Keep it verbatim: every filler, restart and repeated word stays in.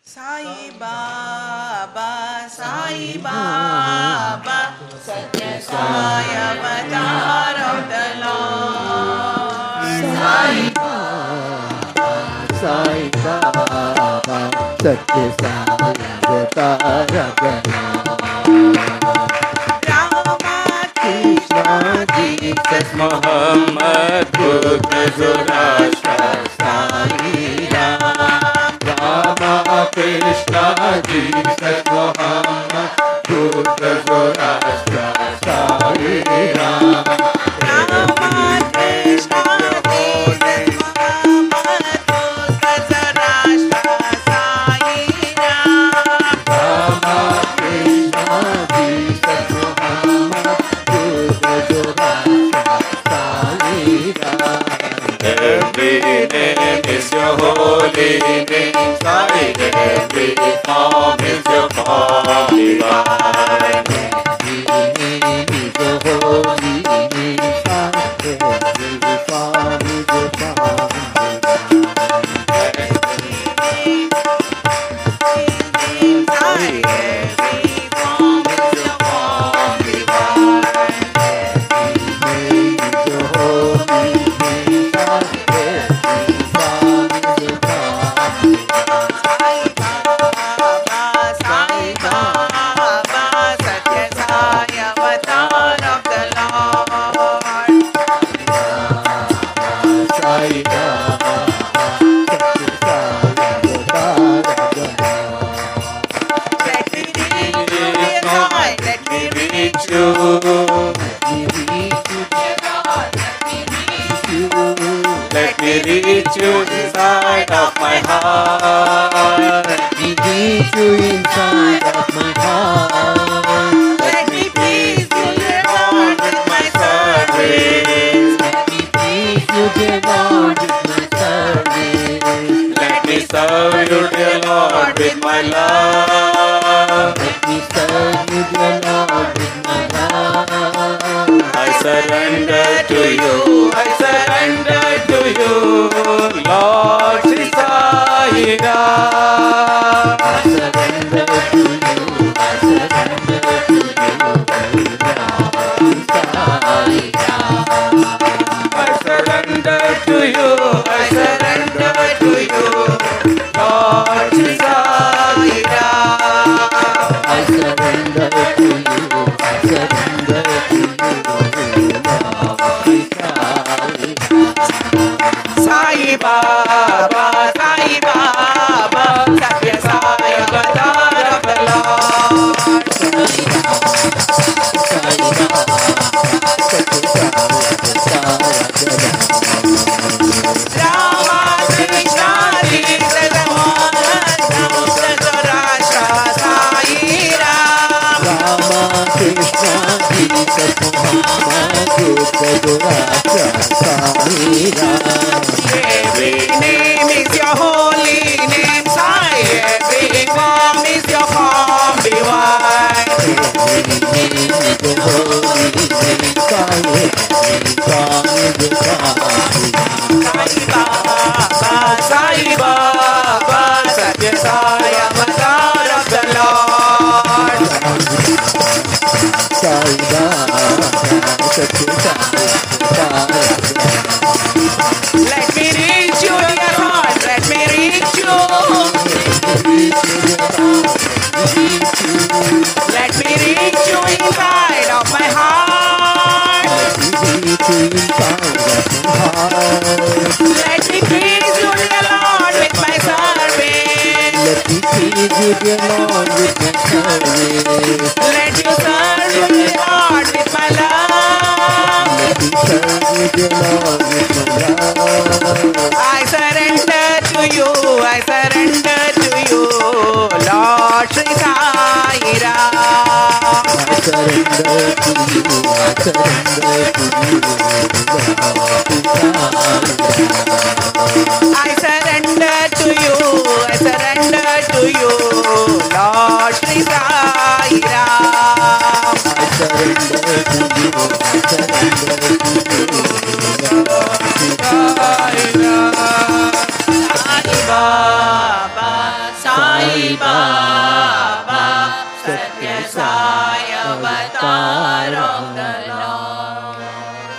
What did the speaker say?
Sai Baba, Sai Baba, Satya Sai Avatar of the Lord. Sai Baba, Sai Baba, Satya Sai Avatar of the Lord. Rama, Krishna, Jesus, Muhammad, Buddha, Zoroaster, Sai Ram. Rama, Krishna, Jesus, Muhammad, Buddha, Zoroaster, Sai Ram. Rama, Krishna, Jesus, Muhammad, Buddha, Zoroaster, Sai Ram. Rama, Krishna, Jesus, Muhammad, Buddha, Zoroaster, Sai Ram. Every name is your holy name, Sai. Every form is your form divine. Every name is your holy name, Sai. Every form is your form Let me reach you inside of my heart. Let me reach you inside of my heart. Let me please you, dear Lord, with my service. Let me please you, dear Lord, with my service. Let me serve you, dear Lord, with my love. Let me serve you, dear Lord, with my love. I surrender to you, I surrender to you, Lord Shri Sai Ram. I surrender to you, I surrender to you, Lord Sai Ram. I surrender to you, I surrender to you, Lord Shri Sai Ram. I surrender to you, I surrender to you, Lord Sai Sai Ram. Baba, Sai Baba, Satya Sai Avatar of the Lord. Sai Ram, Satya Sai Rama, Krishna, Jesus, Muhammad, Buddha, Zoroaster, Sai Ram. Rama, Krishna, Jesus, Muhammad, Buddha, Zoroaster, Sai Ram. Every name is your holy name, Sai. Every form is your form divine. Every name is your holy name, Sai. Every form is your form divine. Sai Baba, Sai Baba, Satya Sai Avatar of the Lord. Sai Baba, Satya Sai Let me reach you, dear Lord, let me reach you. Let me reach you inside of my heart. Let me please you, dear Lord, with my service. Let me please you, dear Lord, with my service. Let you serve you, dear Lord, with my love. Let me serve you, dear Lord, with my love. I surrender to you, I surrender to you, Lord Shri Sai Ram. I surrender to you, I surrender to you, Lord. I surrender to you, I surrender to you, Lord Shri Sai Ram. I surrender to you, I surrender to you, Lord. Sai Ram. Sai Baba, Sai Sai Baba, Satya Sai Avatar of the